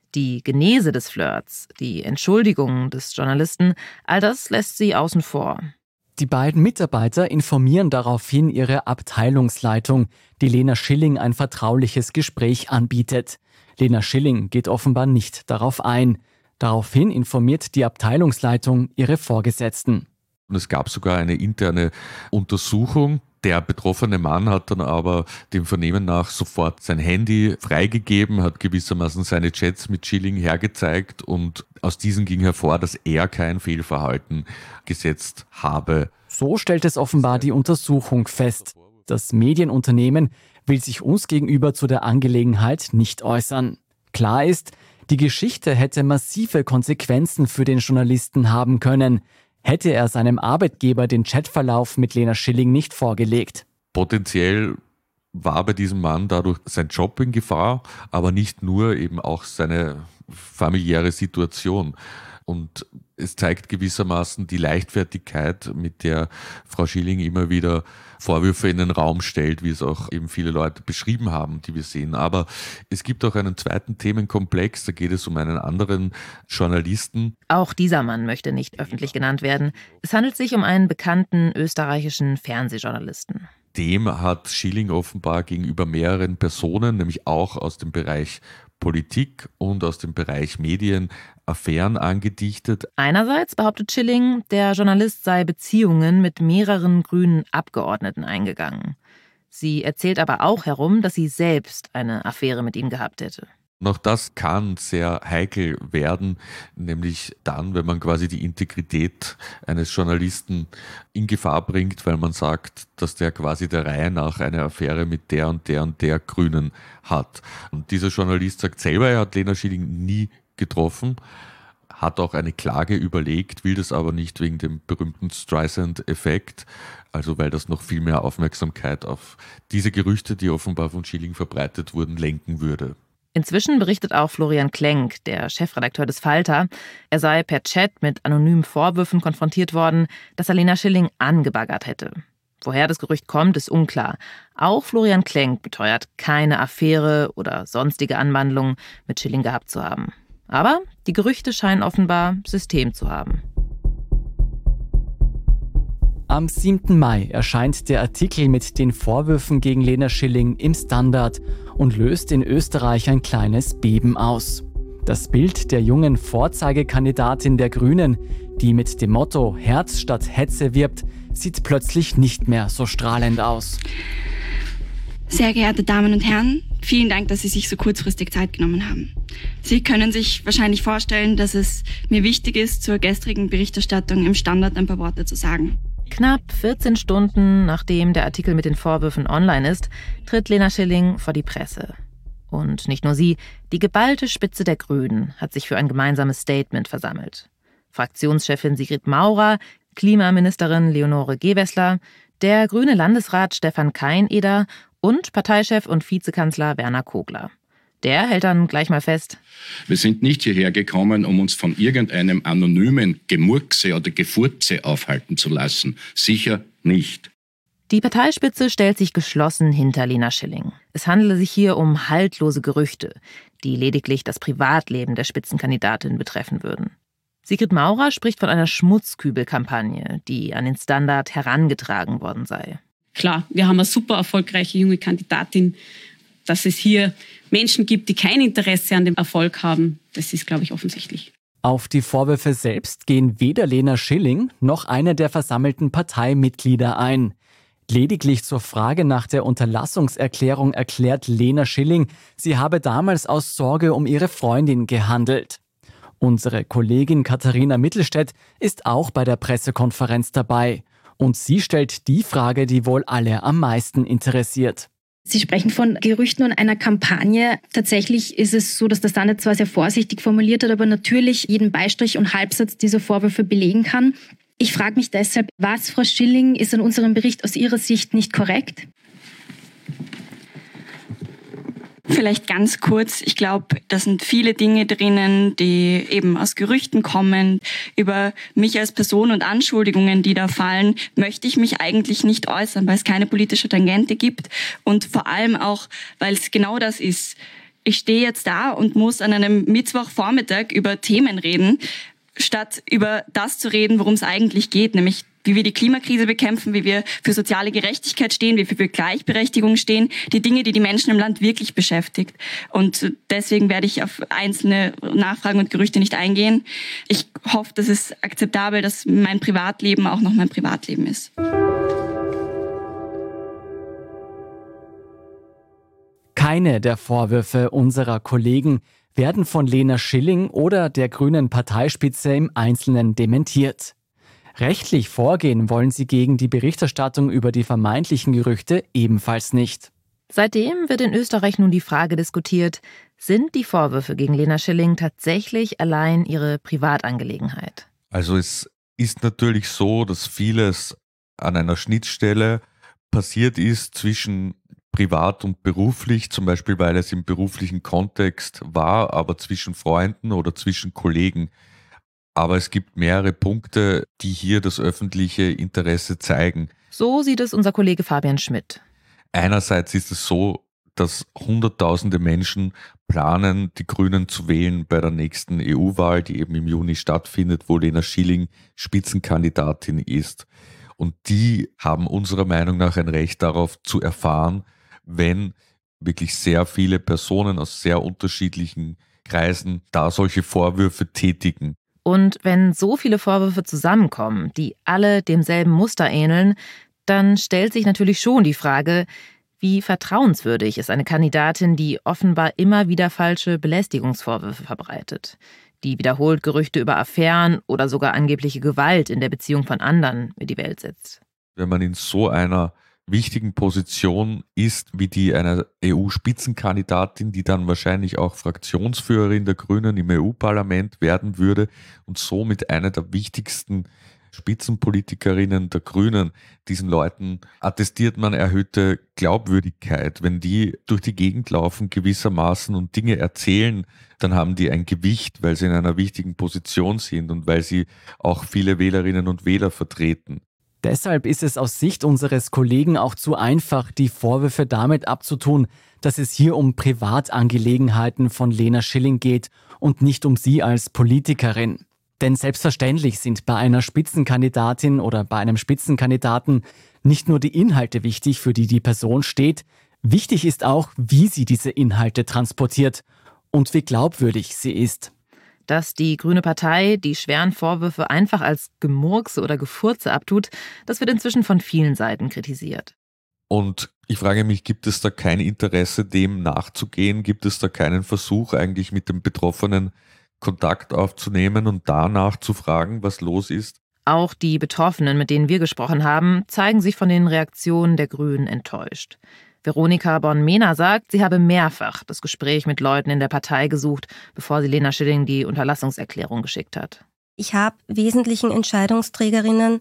Die Genese des Flirts, die Entschuldigung des Journalisten, all das lässt sie außen vor. Die beiden Mitarbeiter informieren daraufhin ihre Abteilungsleitung, die Lena Schilling ein vertrauliches Gespräch anbietet. Lena Schilling geht offenbar nicht darauf ein. Daraufhin informiert die Abteilungsleitung ihre Vorgesetzten. Und es gab sogar eine interne Untersuchung. Der betroffene Mann hat dann aber dem Vernehmen nach sofort sein Handy freigegeben, hat gewissermaßen seine Chats mit Schilling hergezeigt und aus diesen ging hervor, dass er kein Fehlverhalten gesetzt habe. So stellt es offenbar die Untersuchung fest. Das Medienunternehmen will sich uns gegenüber zu der Angelegenheit nicht äußern. Klar ist, die Geschichte hätte massive Konsequenzen für den Journalisten haben können. Hätte er seinem Arbeitgeber den Chatverlauf mit Lena Schilling nicht vorgelegt. Potenziell war bei diesem Mann dadurch sein Job in Gefahr, aber nicht nur, eben auch seine familiäre Situation. Und es zeigt gewissermaßen die Leichtfertigkeit, mit der Frau Schilling immer wieder Vorwürfe in den Raum stellt, wie es auch eben viele Leute beschrieben haben, die wir sehen. Aber es gibt auch einen zweiten Themenkomplex, da geht es um einen anderen Journalisten. Auch dieser Mann möchte nicht öffentlich genannt werden. Es handelt sich um einen bekannten österreichischen Fernsehjournalisten. Dem hat Schilling offenbar gegenüber mehreren Personen, nämlich auch aus dem Bereich Politik und aus dem Bereich Medien, Affären angedichtet. Einerseits behauptet Schilling, der Journalist sei Beziehungen mit mehreren grünen Abgeordneten eingegangen. Sie erzählt aber auch herum, dass sie selbst eine Affäre mit ihm gehabt hätte. Auch das kann sehr heikel werden, nämlich dann, wenn man quasi die Integrität eines Journalisten in Gefahr bringt, weil man sagt, dass der quasi der Reihe nach eine Affäre mit der und der und der Grünen hat. Und dieser Journalist sagt selber, er hat Lena Schilling nie getroffen, hat auch eine Klage überlegt, will das aber nicht wegen dem berühmten Streisand-Effekt, also weil das noch viel mehr Aufmerksamkeit auf diese Gerüchte, die offenbar von Schilling verbreitet wurden, lenken würde. Inzwischen berichtet auch Florian Klenk, der Chefredakteur des Falter, er sei per Chat mit anonymen Vorwürfen konfrontiert worden, dass er Lena Schilling angebaggert hätte. Woher das Gerücht kommt, ist unklar. Auch Florian Klenk beteuert, keine Affäre oder sonstige Anwandlungen mit Schilling gehabt zu haben. Aber die Gerüchte scheinen offenbar System zu haben. Am 7. Mai erscheint der Artikel mit den Vorwürfen gegen Lena Schilling im Standard und löst in Österreich ein kleines Beben aus. Das Bild der jungen Vorzeigekandidatin der Grünen, die mit dem Motto Herz statt Hetze wirbt, sieht plötzlich nicht mehr so strahlend aus. Sehr geehrte Damen und Herren, vielen Dank, dass Sie sich so kurzfristig Zeit genommen haben. Sie können sich wahrscheinlich vorstellen, dass es mir wichtig ist, zur gestrigen Berichterstattung im Standard ein paar Worte zu sagen. Knapp 14 Stunden nachdem der Artikel mit den Vorwürfen online ist, tritt Lena Schilling vor die Presse. Und nicht nur sie, die geballte Spitze der Grünen hat sich für ein gemeinsames Statement versammelt. Fraktionschefin Sigrid Maurer, Klimaministerin Leonore Gewessler, der grüne Landesrat Stefan Kaineder und Parteichef und Vizekanzler Werner Kogler. Der hält dann gleich mal fest: Wir sind nicht hierher gekommen, um uns von irgendeinem anonymen Gemurkse oder Gefurze aufhalten zu lassen. Sicher nicht. Die Parteispitze stellt sich geschlossen hinter Lena Schilling. Es handele sich hier um haltlose Gerüchte, die lediglich das Privatleben der Spitzenkandidatin betreffen würden. Sigrid Maurer spricht von einer Schmutzkübelkampagne, die an den Standard herangetragen worden sei. Klar, wir haben eine super erfolgreiche junge Kandidatin. Dass es hier Menschen gibt, die kein Interesse an dem Erfolg haben, das ist, glaube ich, offensichtlich. Auf die Vorwürfe selbst gehen weder Lena Schilling noch eine der versammelten Parteimitglieder ein. Lediglich zur Frage nach der Unterlassungserklärung erklärt Lena Schilling, sie habe damals aus Sorge um ihre Freundin gehandelt. Unsere Kollegin Katharina Mittelstädt ist auch bei der Pressekonferenz dabei. Und sie stellt die Frage, die wohl alle am meisten interessiert. Sie sprechen von Gerüchten und einer Kampagne. Tatsächlich ist es so, dass der Standard zwar sehr vorsichtig formuliert hat, aber natürlich jeden Beistrich und Halbsatz dieser Vorwürfe belegen kann. Ich frage mich deshalb, was, Frau Schilling, ist an unserem Bericht aus Ihrer Sicht nicht korrekt? Vielleicht ganz kurz, ich glaube, da sind viele Dinge drinnen, die eben aus Gerüchten kommen. Über mich als Person und Anschuldigungen, die da fallen, möchte ich mich eigentlich nicht äußern, weil es keine politische Tangente gibt und vor allem auch, weil es genau das ist. ich stehe jetzt da und muss an einem Mittwochvormittag über Themen reden, statt über das zu reden, worum es eigentlich geht, nämlich wie wir die Klimakrise bekämpfen, wie wir für soziale Gerechtigkeit stehen, wie wir für Gleichberechtigung stehen, die Dinge, die die Menschen im Land wirklich beschäftigt. Und deswegen werde ich auf einzelne Nachfragen und Gerüchte nicht eingehen. Ich hoffe, das ist akzeptabel, dass mein Privatleben auch noch mein Privatleben ist. Keine der Vorwürfe unserer Kollegen werden von Lena Schilling oder der grünen Parteispitze im Einzelnen dementiert. Rechtlich vorgehen wollen sie gegen die Berichterstattung über die vermeintlichen Gerüchte ebenfalls nicht. Seitdem wird in Österreich nun die Frage diskutiert, sind die Vorwürfe gegen Lena Schilling tatsächlich allein ihre Privatangelegenheit? Also es ist natürlich so, dass vieles an einer Schnittstelle passiert ist zwischen privat und beruflich, zum Beispiel weil es im beruflichen Kontext war, aber zwischen Freunden oder zwischen Kollegen. Aber es gibt mehrere Punkte, die hier das öffentliche Interesse zeigen. So sieht es unser Kollege Fabian Schmidt. Einerseits ist es so, dass Hunderttausende Menschen planen, die Grünen zu wählen bei der nächsten EU-Wahl, die eben im Juni stattfindet, wo Lena Schilling Spitzenkandidatin ist. Und die haben unserer Meinung nach ein Recht darauf zu erfahren, wenn wirklich sehr viele Personen aus sehr unterschiedlichen Kreisen da solche Vorwürfe tätigen. Und wenn so viele Vorwürfe zusammenkommen, die alle demselben Muster ähneln, dann stellt sich natürlich schon die Frage, wie vertrauenswürdig ist eine Kandidatin, die offenbar immer wieder falsche Belästigungsvorwürfe verbreitet, die wiederholt Gerüchte über Affären oder sogar angebliche Gewalt in der Beziehung von anderen in die Welt setzt. Wenn man in so einer wichtigen Position ist wie die einer EU-Spitzenkandidatin, die dann wahrscheinlich auch Fraktionsführerin der Grünen im EU-Parlament werden würde und somit eine der wichtigsten Spitzenpolitikerinnen der Grünen. Diesen Leuten attestiert man erhöhte Glaubwürdigkeit. Wenn die durch die Gegend laufen gewissermaßen und Dinge erzählen, dann haben die ein Gewicht, weil sie in einer wichtigen Position sind und weil sie auch viele Wählerinnen und Wähler vertreten. Deshalb ist es aus Sicht unseres Kollegen auch zu einfach, die Vorwürfe damit abzutun, dass es hier um Privatangelegenheiten von Lena Schilling geht und nicht um sie als Politikerin. Denn selbstverständlich sind bei einer Spitzenkandidatin oder bei einem Spitzenkandidaten nicht nur die Inhalte wichtig, für die die Person steht, wichtig ist auch, wie sie diese Inhalte transportiert und wie glaubwürdig sie ist. Dass die Grüne Partei die schweren Vorwürfe einfach als Gemurkse oder Gefurze abtut, das wird inzwischen von vielen Seiten kritisiert. Und ich frage mich, gibt es da kein Interesse, dem nachzugehen? Gibt es da keinen Versuch, eigentlich mit dem Betroffenen Kontakt aufzunehmen und danach zu fragen, was los ist? Auch die Betroffenen, mit denen wir gesprochen haben, zeigen sich von den Reaktionen der Grünen enttäuscht. Veronika Bonn-Mehner sagt, sie habe mehrfach das Gespräch mit Leuten in der Partei gesucht, bevor sie Lena Schilling die Unterlassungserklärung geschickt hat. Ich habe wesentlichen Entscheidungsträgerinnen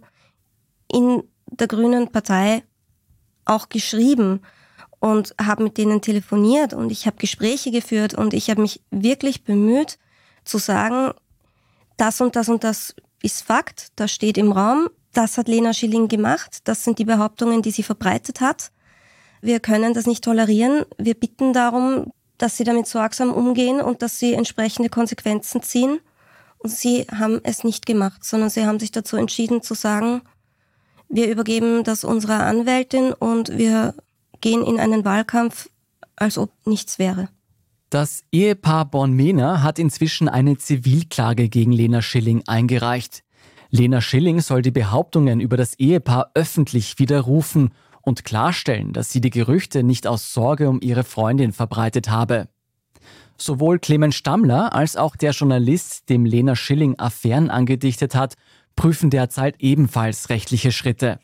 in der Grünen Partei auch geschrieben und habe mit denen telefoniert und ich habe Gespräche geführt und ich habe mich wirklich bemüht zu sagen, das und das und das ist Fakt, das steht im Raum, das hat Lena Schilling gemacht, das sind die Behauptungen, die sie verbreitet hat. Wir können das nicht tolerieren. Wir bitten darum, dass sie damit sorgsam umgehen und dass sie entsprechende Konsequenzen ziehen. Und sie haben es nicht gemacht, sondern sie haben sich dazu entschieden zu sagen, wir übergeben das unserer Anwältin und wir gehen in einen Wahlkampf, als ob nichts wäre. Das Ehepaar Bonn-Mehner hat inzwischen eine Zivilklage gegen Lena Schilling eingereicht. Lena Schilling soll die Behauptungen über das Ehepaar öffentlich widerrufen und klarstellen, dass sie die Gerüchte nicht aus Sorge um ihre Freundin verbreitet habe. Sowohl Clemens Stammler als auch der Journalist, dem Lena Schilling Affären angedichtet hat, prüfen derzeit ebenfalls rechtliche Schritte.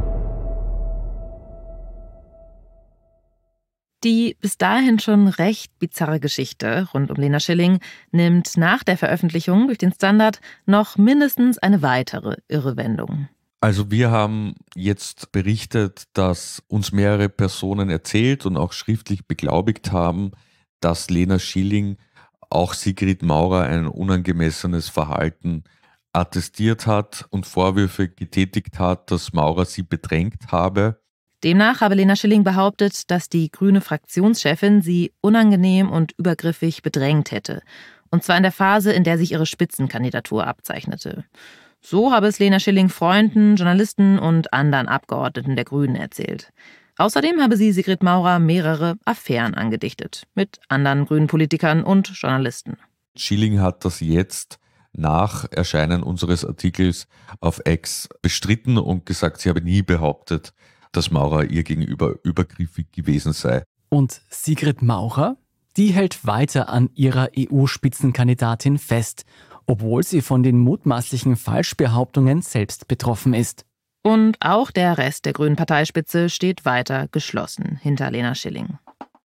Die bis dahin schon recht bizarre Geschichte rund um Lena Schilling nimmt nach der Veröffentlichung durch den Standard noch mindestens eine weitere irre Wendung. Also wir haben jetzt berichtet, dass uns mehrere Personen erzählt und auch schriftlich beglaubigt haben, dass Lena Schilling auch Sigrid Maurer ein unangemessenes Verhalten attestiert hat und Vorwürfe getätigt hat, dass Maurer sie bedrängt habe. Demnach habe Lena Schilling behauptet, dass die grüne Fraktionschefin sie unangenehm und übergriffig bedrängt hätte. Und zwar in der Phase, in der sich ihre Spitzenkandidatur abzeichnete. So habe es Lena Schilling Freunden, Journalisten und anderen Abgeordneten der Grünen erzählt. Außerdem habe sie Sigrid Maurer mehrere Affären angedichtet mit anderen grünen Politikern und Journalisten. Schilling hat das jetzt nach Erscheinen unseres Artikels auf X bestritten und gesagt, sie habe nie behauptet, dass Maurer ihr gegenüber übergriffig gewesen sei. Und Sigrid Maurer, die hält weiter an ihrer EU-Spitzenkandidatin fest, obwohl sie von den mutmaßlichen Falschbehauptungen selbst betroffen ist. Und auch der Rest der grünen Parteispitze steht weiter geschlossen hinter Lena Schilling.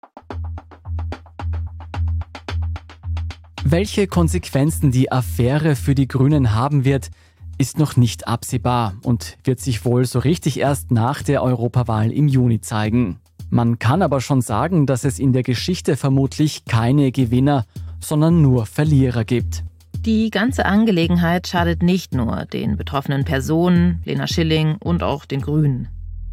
Welche Konsequenzen die Affäre für die Grünen haben wird, ist noch nicht absehbar und wird sich wohl so richtig erst nach der Europawahl im Juni zeigen. Man kann aber schon sagen, dass es in der Geschichte vermutlich keine Gewinner, sondern nur Verlierer gibt. Die ganze Angelegenheit schadet nicht nur den betroffenen Personen, Lena Schilling und auch den Grünen.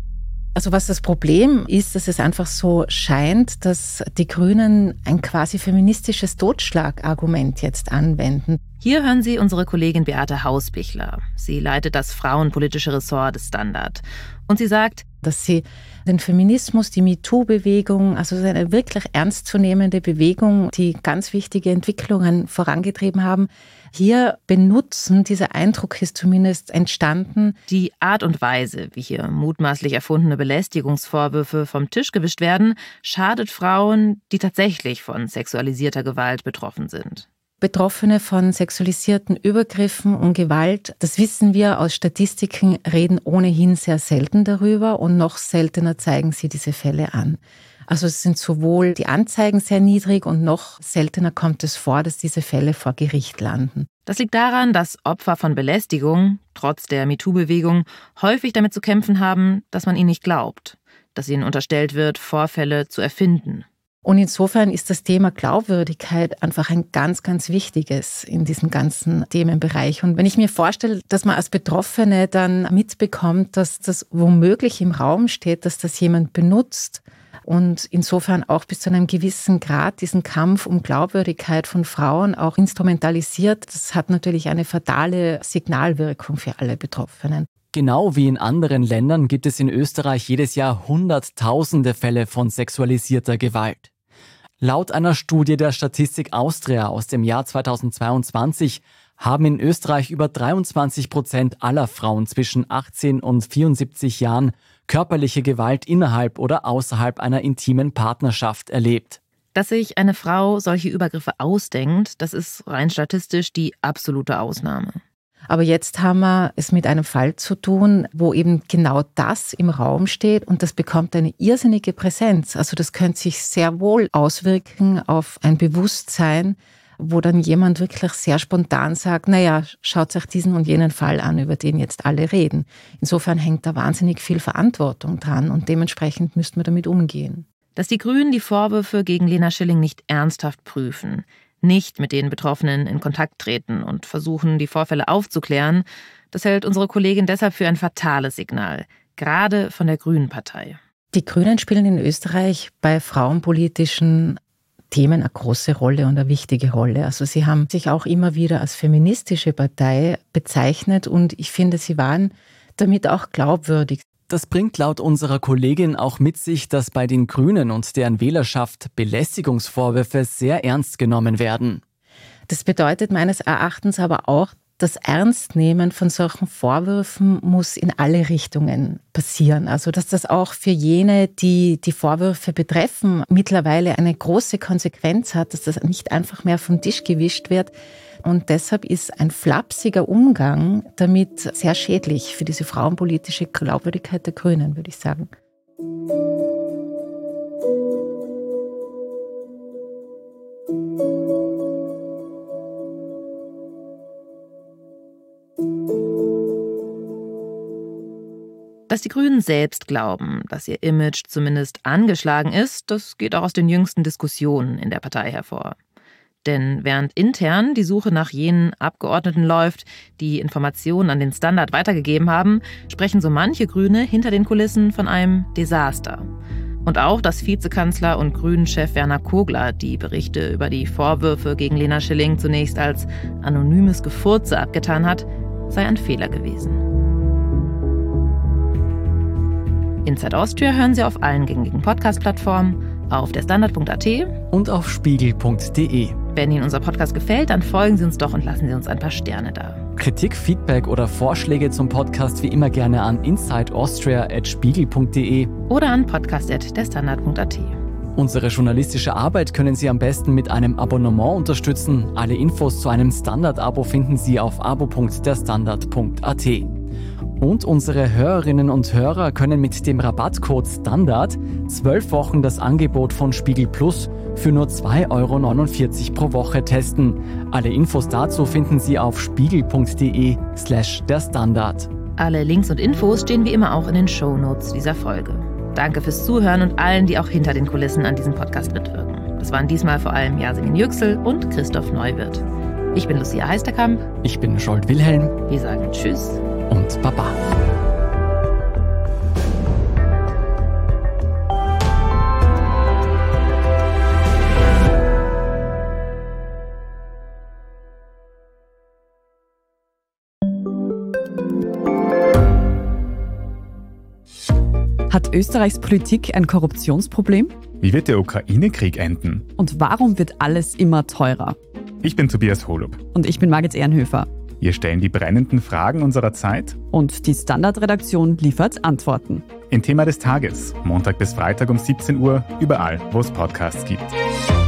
Also was das Problem ist, dass es einfach so scheint, dass die Grünen ein quasi feministisches Totschlagargument jetzt anwenden. Hier hören Sie unsere Kollegin Beate Hausbichler. Sie leitet das frauenpolitische Ressort des Standard. Und sie sagt, dass sie den Feminismus, die MeToo-Bewegung, also eine wirklich ernstzunehmende Bewegung, die ganz wichtige Entwicklungen vorangetrieben haben, hier benutzen. Dieser Eindruck ist zumindest entstanden. Die Art und Weise, wie hier mutmaßlich erfundene Belästigungsvorwürfe vom Tisch gewischt werden, schadet Frauen, die tatsächlich von sexualisierter Gewalt betroffen sind. Betroffene von sexualisierten Übergriffen und Gewalt, das wissen wir aus Statistiken, reden ohnehin sehr selten darüber und noch seltener zeigen sie diese Fälle an. Also es sind sowohl die Anzeigen sehr niedrig und noch seltener kommt es vor, dass diese Fälle vor Gericht landen. Das liegt daran, dass Opfer von Belästigung, trotz der MeToo-Bewegung, häufig damit zu kämpfen haben, dass man ihnen nicht glaubt, dass ihnen unterstellt wird, Vorfälle zu erfinden. Und insofern ist das Thema Glaubwürdigkeit einfach ein ganz, ganz wichtiges in diesem ganzen Themenbereich. Und wenn ich mir vorstelle, dass man als Betroffene dann mitbekommt, dass das womöglich im Raum steht, dass das jemand benutzt und insofern auch bis zu einem gewissen Grad diesen Kampf um Glaubwürdigkeit von Frauen auch instrumentalisiert, das hat natürlich eine fatale Signalwirkung für alle Betroffenen. Genau wie in anderen Ländern gibt es in Österreich jedes Jahr Hunderttausende Fälle von sexualisierter Gewalt. Laut einer Studie der Statistik Austria aus dem Jahr 2022 haben in Österreich über 23% aller Frauen zwischen 18 und 74 Jahren körperliche Gewalt innerhalb oder außerhalb einer intimen Partnerschaft erlebt. Dass sich eine Frau solche Übergriffe ausdenkt, das ist rein statistisch die absolute Ausnahme. Aber jetzt haben wir es mit einem Fall zu tun, wo eben genau das im Raum steht und das bekommt eine irrsinnige Präsenz. Also das könnte sich sehr wohl auswirken auf ein Bewusstsein, wo dann jemand wirklich sehr spontan sagt, naja, schaut euch diesen und jenen Fall an, über den jetzt alle reden. Insofern hängt da wahnsinnig viel Verantwortung dran und dementsprechend müssten wir damit umgehen. Dass die Grünen die Vorwürfe gegen Lena Schilling nicht ernsthaft prüfen, nicht mit den Betroffenen in Kontakt treten und versuchen, die Vorfälle aufzuklären, das hält unsere Kollegin deshalb für ein fatales Signal, gerade von der Grünen Partei. Die Grünen spielen in Österreich bei frauenpolitischen Themen eine große Rolle und eine wichtige Rolle. Also sie haben sich auch immer wieder als feministische Partei bezeichnet und ich finde, sie waren damit auch glaubwürdig. Das bringt laut unserer Kollegin auch mit sich, dass bei den Grünen und deren Wählerschaft Belästigungsvorwürfe sehr ernst genommen werden. Das bedeutet meines Erachtens aber auch, das Ernstnehmen von solchen Vorwürfen muss in alle Richtungen passieren. Also dass das auch für jene, die die Vorwürfe betreffen, mittlerweile eine große Konsequenz hat, dass das nicht einfach mehr vom Tisch gewischt wird. Und deshalb ist ein flapsiger Umgang damit sehr schädlich für diese frauenpolitische Glaubwürdigkeit der Grünen, würde ich sagen. Dass die Grünen selbst glauben, dass ihr Image zumindest angeschlagen ist, das geht auch aus den jüngsten Diskussionen in der Partei hervor. Denn während intern die Suche nach jenen Abgeordneten läuft, die Informationen an den Standard weitergegeben haben, sprechen so manche Grüne hinter den Kulissen von einem Desaster. Und auch, dass Vizekanzler und Grünen-Chef Werner Kogler die Berichte über die Vorwürfe gegen Lena Schilling zunächst als anonymes Gefurze abgetan hat, sei ein Fehler gewesen. Inside Austria hören Sie auf allen gängigen Podcast-Plattformen, auf der Standard.at und auf spiegel.de. Wenn Ihnen unser Podcast gefällt, dann folgen Sie uns doch und lassen Sie uns ein paar Sterne da. Kritik, Feedback oder Vorschläge zum Podcast wie immer gerne an insideaustria@spiegel.de oder an podcast@derstandard.at. Unsere journalistische Arbeit können Sie am besten mit einem Abonnement unterstützen. Alle Infos zu einem Standard-Abo finden Sie auf abo.derstandard.at. Und unsere Hörerinnen und Hörer können mit dem Rabattcode STANDARD 12 Wochen das Angebot von Spiegel Plus für nur 2,49 € pro Woche testen. Alle Infos dazu finden Sie auf spiegel.de/derstandard. Alle Links und Infos stehen wie immer auch in den Shownotes dieser Folge. Danke fürs Zuhören und allen, die auch hinter den Kulissen an diesem Podcast mitwirken. Das waren diesmal vor allem Yasemin Yüksel und Christoph Neuwirth. Ich bin Lucia Heisterkamp. Ich bin Scholt Wilhelm. Wir sagen Tschüss und Baba. Hat Österreichs Politik ein Korruptionsproblem? Wie wird der Ukraine-Krieg enden? Und warum wird alles immer teurer? Ich bin Tobias Holub. Und ich bin Margit Ehrenhöfer. Wir stellen die brennenden Fragen unserer Zeit. Und die Standardredaktion liefert Antworten. Im Thema des Tages, Montag bis Freitag um 17 Uhr, überall, wo es Podcasts gibt.